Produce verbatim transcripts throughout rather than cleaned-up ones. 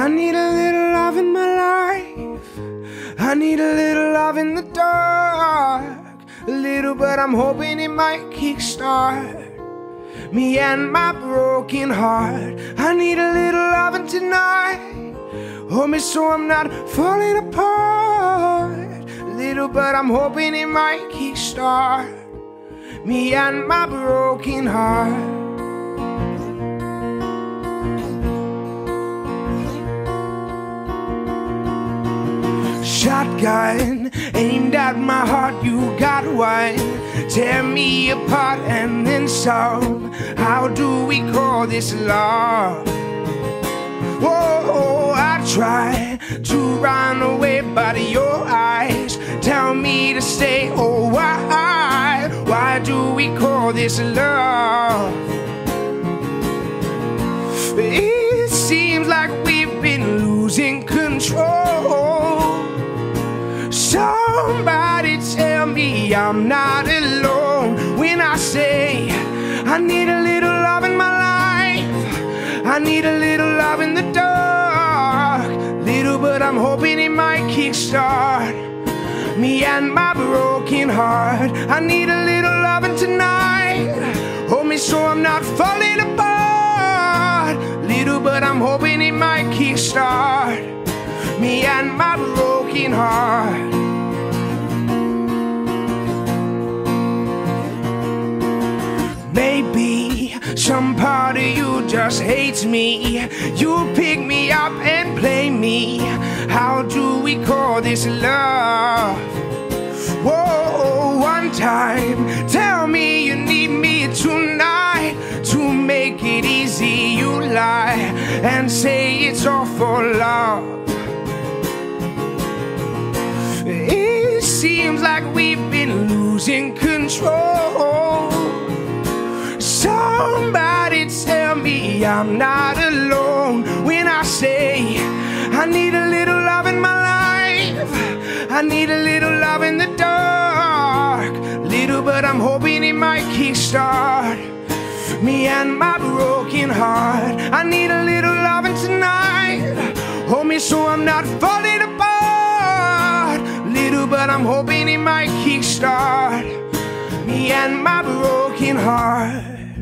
I need a little love in my life. I need a little love in the dark. A little, but I'm hoping it might kickstart me and my broken heart. I need a little loving tonight. Hold me so I'm not falling apart. A little, but I'm hoping it might kickstart me and my broken heart. Shotgun aimed at my heart, you got one. Tear me apart and then some. How do we call this love? Whoa, I try to run away, but your eyes tell me to stay. Oh, why? Why do we call this love? It seems like we've been losing control. Somebody tell me I'm not alone when I say I need a little love in my life. I need a little love in the dark. Little, but I'm hoping it might kickstart me and my broken heart. I need a little loving tonight. Hold me so I'm not falling apart. Little, but I'm hoping it might kickstart me and my broken heart. Maybe some part of you just hates me. You pick me up and play me. How do we call this love? Whoa, one time, tell me you need me tonight. To make it easy, you lie and say it's all for love. It seems like we've been losing control. Somebody tell me I'm not alone when I say I need a little love in my life. I need a little love in the dark. Little, but I'm hoping it might kickstart me and my broken heart. I need a little loving tonight. Hold me so I'm not falling apart. Little, but I'm hoping it might kickstart me and my broken heart.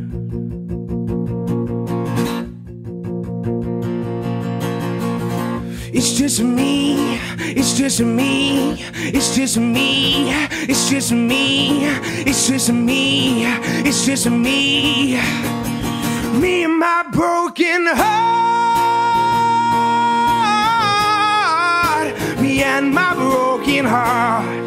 It's just me, it's just me, it's just me, it's just me, it's just me, it's just me, me and my broken heart, me and my broken heart.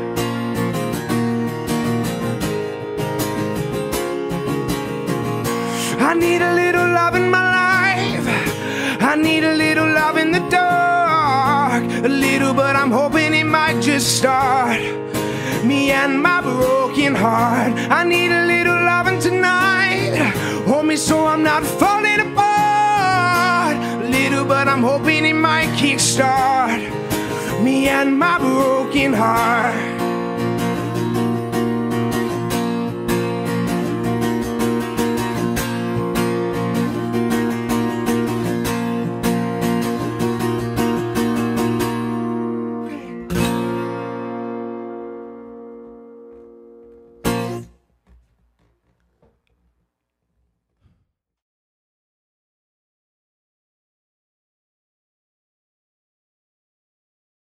I need a little love in my life, I need a little love in the dark. A little, but I'm hoping it might just start me and my broken heart. I need a little loving tonight. Hold me so I'm not falling apart. Little, but I'm hoping it might kickstart me and my broken heart.